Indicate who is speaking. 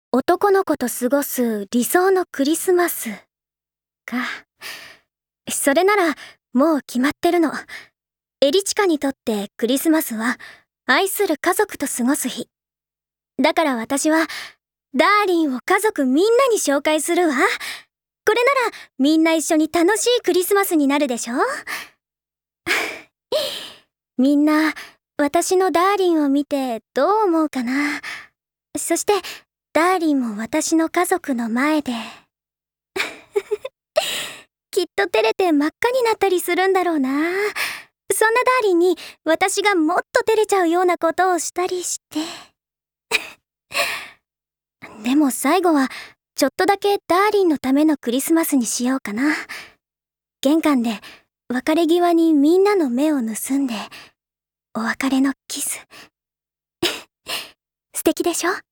Speaker 1: 男の子と過ごす理想のクリスマスか。それならもう決まってるの。エリチカにとってクリスマスは愛する家族と過ごす日。だから私はダーリンを家族みんなに紹介するわ。これならみんな一緒に楽しいクリスマスになるでしょ。みんな私のダーリンを見てどう思うかな。そしてダーリンも私の家族の前できっと照れて真っ赤になったりするんだろうな。そんなダーリンに私がもっと照れちゃうようなことをしたりしてでも最後はちょっとだけダーリンのためのクリスマスにしようかな。玄関で別れ際にみんなの目を盗んでお別れのキス素敵でしょ。